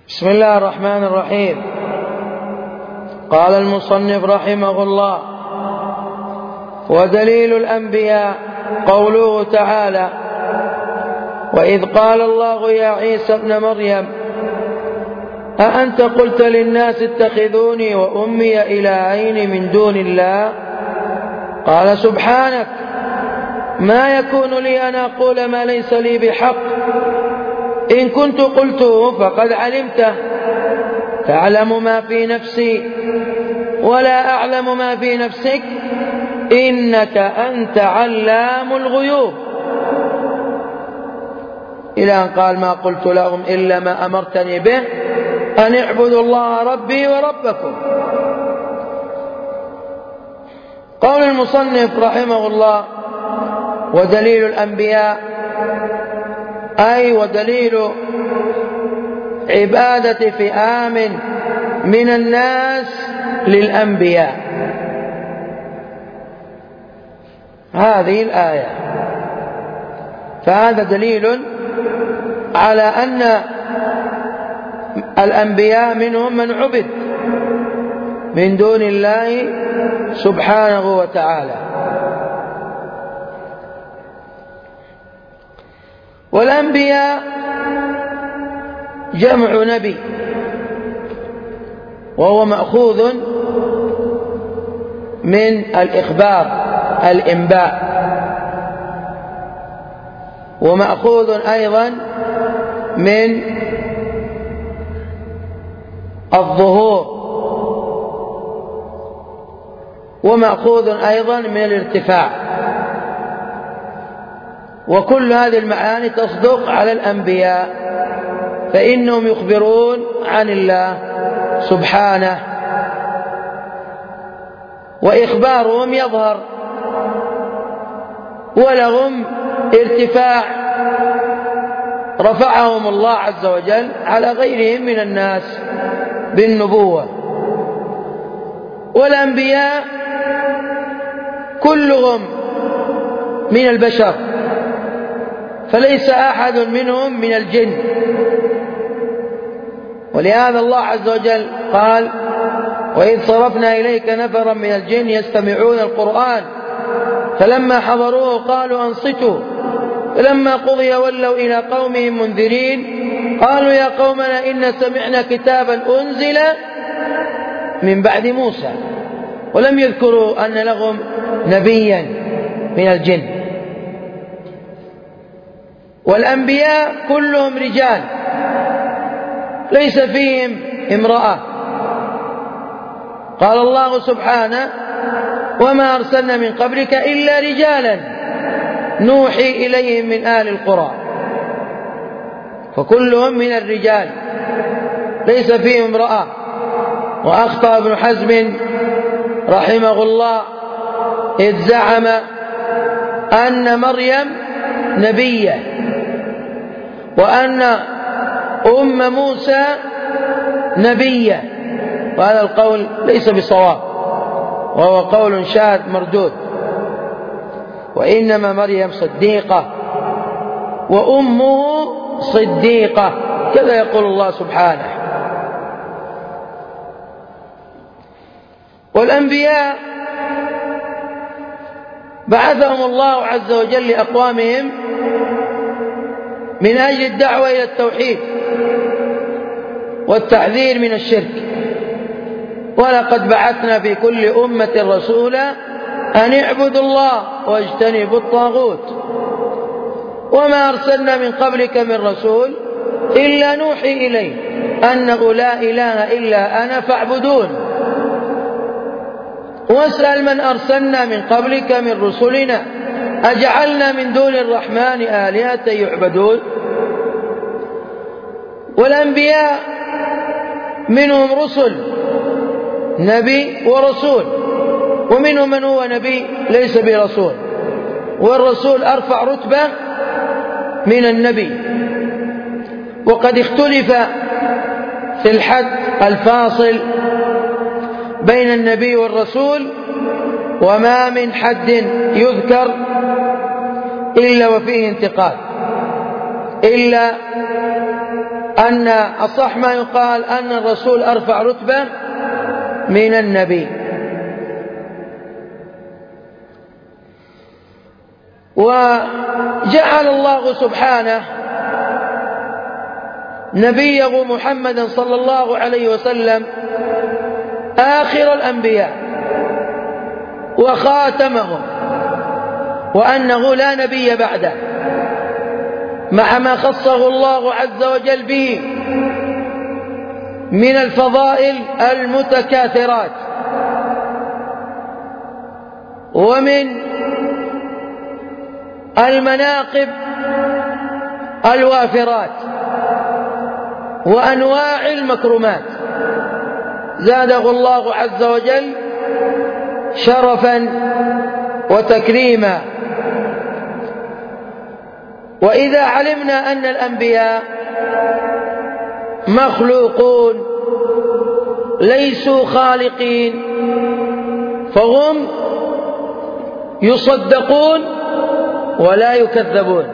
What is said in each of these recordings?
بسم الله الرحمن الرحيم. قال المصنف رحمه الله: ودليل الأنبياء قوله تعالى: وإذ قال الله يا عيسى ابن مريم أأنت قلت للناس اتخذوني وأمي إلهين من دون الله؟ قال سبحانك ما يكون لي أن أقول ما ليس لي بحق، إن كنت قلته فقد علمته، تعلم ما في نفسي ولا أعلم ما في نفسك، إنك أنت علام الغيوب، إلى أن قال: ما قلت لهم إلا ما أمرتني به أن اعبدوا الله ربي وربكم. قول المصنف رحمه الله: ودليل الأنبياء، أي ودليل عبادة فئام من الناس للأنبياء، هذه الآية. فهذا دليل على أن الأنبياء منهم من عبد من دون الله سبحانه وتعالى. والأنبياء جمع نبي، وهو مأخوذ من الإخبار، الإنباء، ومأخوذ أيضا من الظهور، ومأخوذ أيضا من الارتفاع، وكل هذه المعاني تصدق على الأنبياء، فإنهم يخبرون عن الله سبحانه، وإخبارهم يظهر، ولهم ارتفاع رفعهم الله عز وجل على غيرهم من الناس بالنبوة. والأنبياء كلهم من البشر، فليس أحد منهم من الجن، ولهذا الله عز وجل قال: وإذ صرفنا إليك نفرا من الجن يستمعون القرآن فلما حضروه قالوا أنصتوا فلما قضي ولوا إلى قومهم منذرين قالوا يا قومنا إن سمعنا كتابا أنزل من بعد موسى، ولم يذكروا أن لهم نبيا من الجن. والأنبياء كلهم رجال ليس فيهم امرأة. قال الله سبحانه: وما أرسلنا من قبلك إلا رجالا نوحي إليهم من أهل القرى، فكلهم من الرجال ليس فيهم امرأة. وأخطأ ابن حزم رحمه الله إذ زعم أن مريم نبية وأن أم موسى نبية، وهذا القول ليس بصواب، وهو قول شاذ مردود، وإنما مريم صديقة وأمه صديقة، كذا يقول الله سبحانه. والأنبياء بعثهم الله عز وجل لأقوامهم من أجل الدعوة إلى التوحيد والتحذير من الشرك. ولقد بعثنا في كل أمة رسولا أن اعبدوا الله واجتنبوا الطاغوت وما أرسلنا من قبلك من رسول إلا نوحي إليه أنه لا إله إلا أنا فاعبدون واسأل من أرسلنا من قبلك من رسلنا أجعلنا من دون الرحمن آلهة يعبدون. والأنبياء منهم رسل نبي ورسول، ومنهم من هو نبي ليس برسول، والرسول أرفع رتبة من النبي. وقد اختلف في الحد الفاصل بين النبي والرسول، وما من حد يذكر إلا وفيه انتقاد، إلا أن أصح ما يقال أن الرسول أرفع رتبة من النبي. وجعل الله سبحانه نبيه محمدا صلى الله عليه وسلم آخر الأنبياء وخاتمهم، وأنه لا نبي بعده، مع ما خصه الله عز وجل به من الفضائل المتكاثرات ومن المناقب الوافرات وأنواع المكرمات، زاده الله عز وجل شرفا وتكريما. وإذا علمنا أن الأنبياء مخلوقون ليسوا خالقين، فهم يصدقون ولا يكذبون،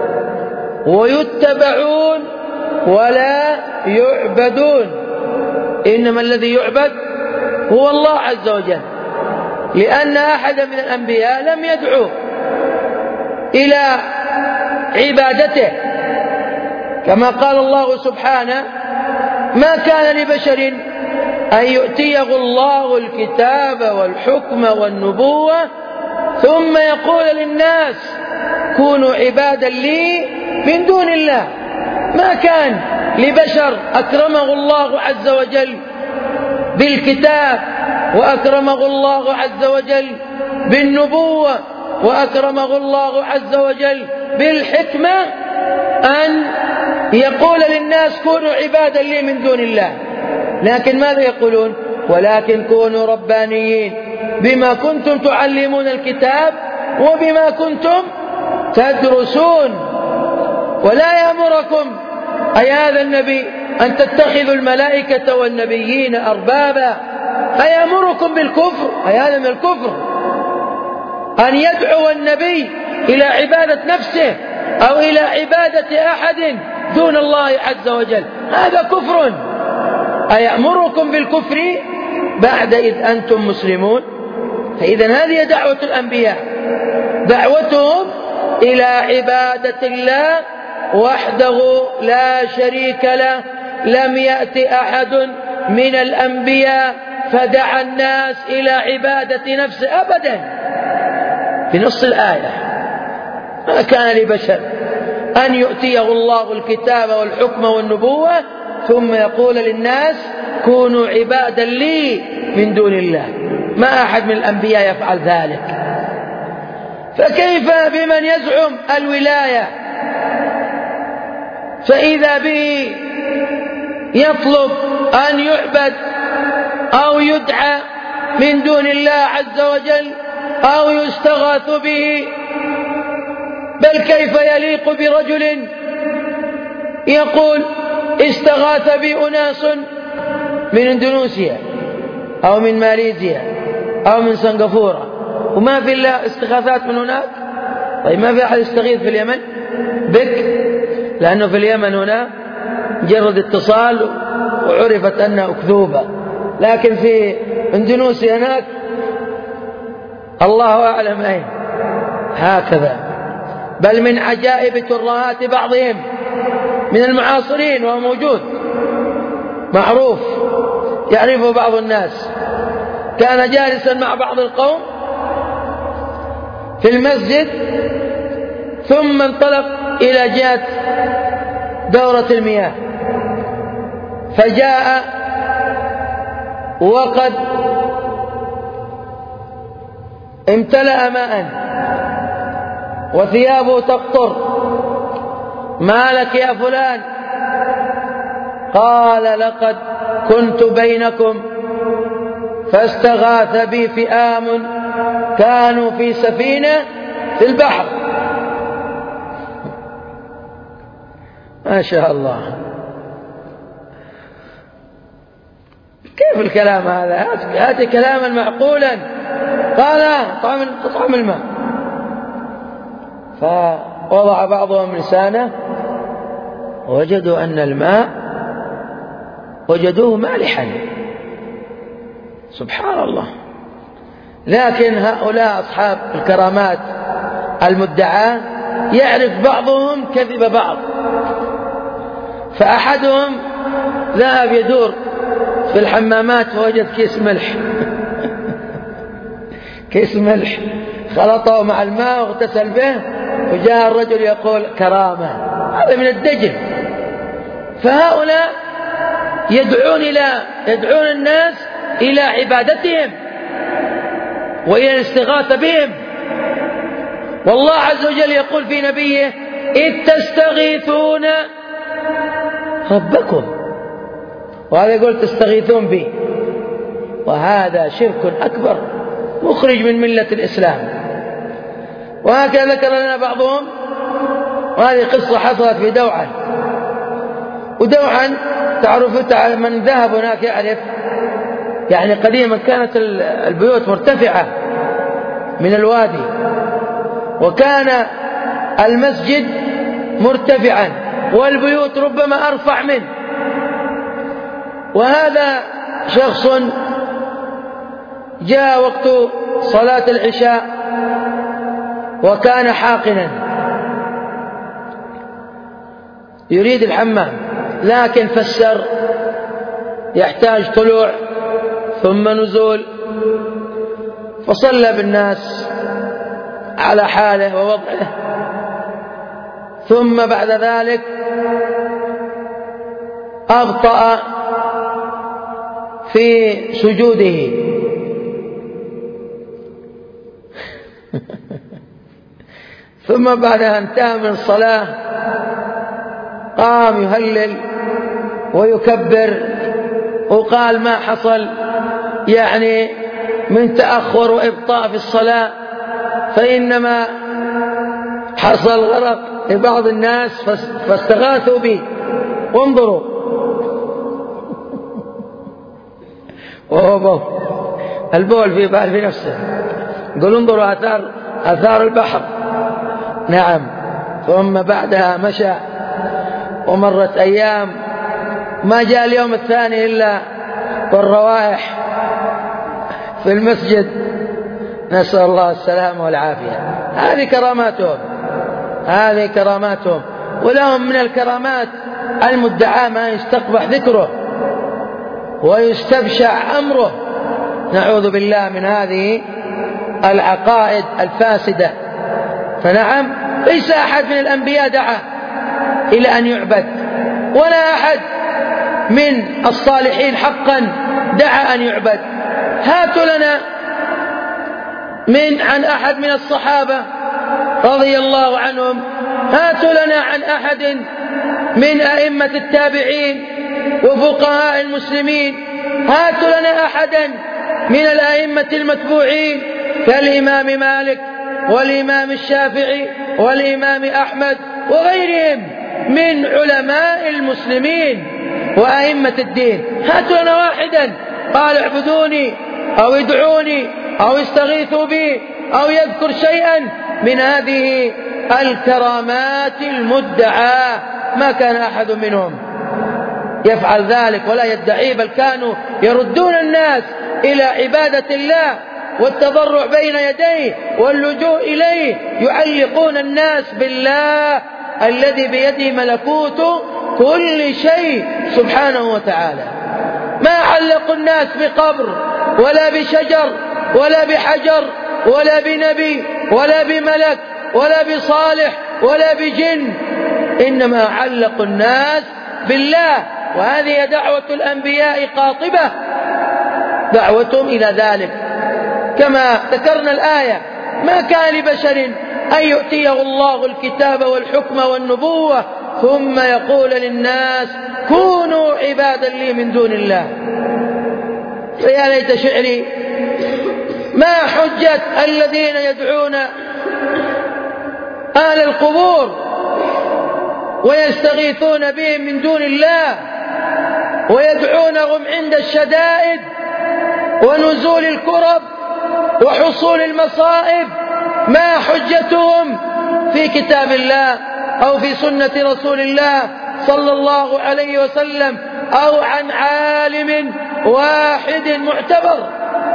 ويتبعون ولا يعبدون، إنما الذي يعبد هو الله عز وجل، لأن أحدا من الأنبياء لم يدعو إلى عبادته، كما قال الله سبحانه: ما كان لبشر أن يؤتيه الله الكتاب والحكم والنبوة ثم يقول للناس كونوا عبادا لي من دون الله. ما كان لبشر أكرمه الله عز وجل بالكتاب، وأكرمه الله عز وجل بالنبوة، وأكرمه الله عز وجل بالحكمة، أن يقول للناس كونوا عبادا لي من دون الله. لكن ماذا يقولون؟ ولكن كونوا ربانيين بما كنتم تعلمون الكتاب وبما كنتم تدرسون. ولا يأمركم أي هذا النبي أن تتخذوا الملائكة والنبيين أربابا، أيأمركم بالكفر؟ أي هذا من الكفر أن يدعو النبي إلى عبادة نفسه أو إلى عبادة أحد دون الله عز وجل، هذا كفر. أيأمركم بالكفر بعد إذ أنتم مسلمون؟ فإذا هذه دعوة الأنبياء، دعوتهم إلى عبادة الله وحده لا شريك له. لم يأت أحد من الأنبياء فدعا الناس إلى عبادة نفسه أبدا. في نص الآية: ما كان لبشر أن يؤتيه الله الكتاب والحكم والنبوة ثم يقول للناس كونوا عبادا لي من دون الله. ما أحد من الأنبياء يفعل ذلك. فكيف بمن يزعم الولاية، فإذا به يطلب أن يعبد أو يدعى من دون الله عز وجل أو يستغاث به؟ بل كيف يليق برجل يقول استغاث بي أناس من إندونيسيا أو من ماليزيا أو من سنغافورة، وما في إلا استغاثات من هناك؟ طيب ما في أحد يستغيث في اليمن بك؟ لأنه في اليمن هنا جرد اتصال وعرفت أنها أكذوبة، لكن في إندونيسيا هناك الله أعلم أين. هكذا. بل من عجائب ترهات بعضهم من المعاصرين، وهو موجود معروف يعرفه بعض الناس، كان جالسا مع بعض القوم في المسجد ثم انطلق إلى جهة دورة المياه، فجاء وقد امتلأ ماء وثيابه تقطر. ما لك يا فلان؟ قال لقد كنت بينكم فاستغاث بي فئام كانوا في سفينة في البحر. ما شاء الله، كيف الكلام هذا؟ هات كلاما معقولا. قال طعم الماء، فوضع بعضهم لسانه ووجدوا أن الماء وجدوه مالحا. سبحان الله. لكن هؤلاء أصحاب الكرامات المدعاة يعرف بعضهم كذب بعض. فأحدهم ذهب يدور في الحمامات فوجد كيس ملح كيس ملح خلطه مع الماء واغتسل به، وجاء الرجل يقول كرامة. هذا من الدجل. فهؤلاء يدعون الناس إلى عبادتهم وإلى الاستغاثة بهم. والله عز وجل يقول في نبيه إذ تستغيثون ربكم، وهذا يقول تستغيثون بي، وهذا شرك أكبر مخرج من ملة الإسلام. وهكذا ذكر لنا بعضهم، وهذه قصة حصلت في دوعا. ودوعا تعرفوا من ذهب هناك يعرف، يعني قديما كانت البيوت مرتفعة من الوادي، وكان المسجد مرتفعا والبيوت ربما أرفع منه. وهذا شخص جاء وقت صلاة العشاء وكان حاقنا يريد الحمام، لكن فسر يحتاج طلوع ثم نزول، فصلى بالناس على حاله ووضعه. ثم بعد ذلك أبطأ في سجوده ثم بعد أن انتهى من الصلاة قام يهلل ويكبر، وقال ما حصل يعني من تأخر وإبطاء في الصلاة، فإنما حصل غرق لبعض الناس فاستغاثوا بي. وانظروا البول في بال في نفسه. يقول انظروا آثار البحر. نعم. ثم بعدها مشى ومرت أيام، ما جاء اليوم الثاني إلا والروائح في المسجد، نسأل الله السلامة والعافية. هذه كراماتهم. ولهم من الكرامات المدعاة ما يستقبح ذكره ويستبشع أمره. نعوذ بالله من هذه العقائد الفاسدة. فنعم، ليس أحد من الأنبياء دعا إلى أن يعبد، ولا أحد من الصالحين حقا دعا أن يعبد. هاتوا لنا عن أحد من الصحابة رضي الله عنهم، هاتوا لنا عن أحد من أئمة التابعين وفقهاء المسلمين، هاتوا لنا أحدا من الأئمة المتبوعين كالإمام مالك والإمام الشافعي والإمام أحمد وغيرهم من علماء المسلمين وأئمة الدين. هاتوا لنا واحدا قال اعبدوني أو ادعوني أو استغيثوا بي أو يذكر شيئا من هذه الكرامات المدعاة. ما كان أحد منهم يفعل ذلك ولا يدعي، بل كانوا يردون الناس إلى عبادة الله والتضرع بين يديه واللجوء إليه، يعلقون الناس بالله الذي بيده ملكوت كل شيء سبحانه وتعالى. ما علقوا الناس بقبر ولا بشجر ولا بحجر ولا بنبي ولا بملك ولا بصالح ولا بجن، إنما علقوا الناس بالله. وهذه دعوة الأنبياء قاطبة، دعوتهم إلى ذلك. كما ذكرنا الآية: ما كان لبشر أن يؤتيه الله الكتاب والحكم والنبوة ثم يقول للناس كونوا عبادا لي من دون الله. فيا ليت شعري ما حجة الذين يدعون أهل القبور ويستغيثون بهم من دون الله ويدعونهم عند الشدائد ونزول الكرب وحصول المصائب. ما حجتهم في كتاب الله أو في سنة رسول الله صلى الله عليه وسلم أو عن عالم واحد معتبر،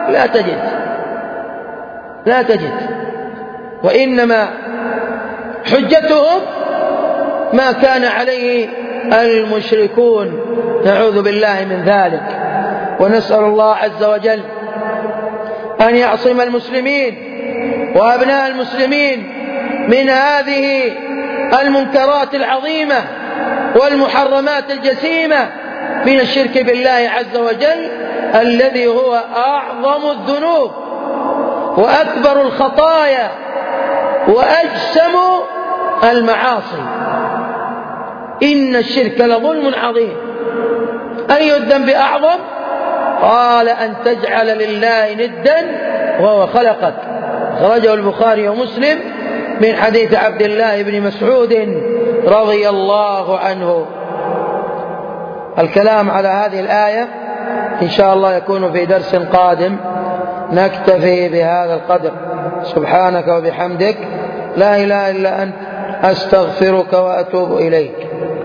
لا تجد. وإنما حجتهم ما كان عليه المشركون، نعوذ بالله من ذلك. ونسأل الله عز وجل أن يعصم المسلمين وأبناء المسلمين من هذه المنكرات العظيمة والمحرمات الجسيمة، من الشرك بالله عز وجل الذي هو أعظم الذنوب وأكبر الخطايا وأجسم المعاصي. إن الشرك لظلم عظيم. أي الذنب أعظم؟ قال أن تجعل لله ندا وهو خلقك. أخرجه البخاري ومسلم من حديث عبد الله بن مسعود رضي الله عنه. الكلام على هذه الآية إن شاء الله يكون في درس قادم. نكتفي بهذا القدر. سبحانك وبحمدك، لا إله إلا أنت، أستغفرك وأتوب إليك.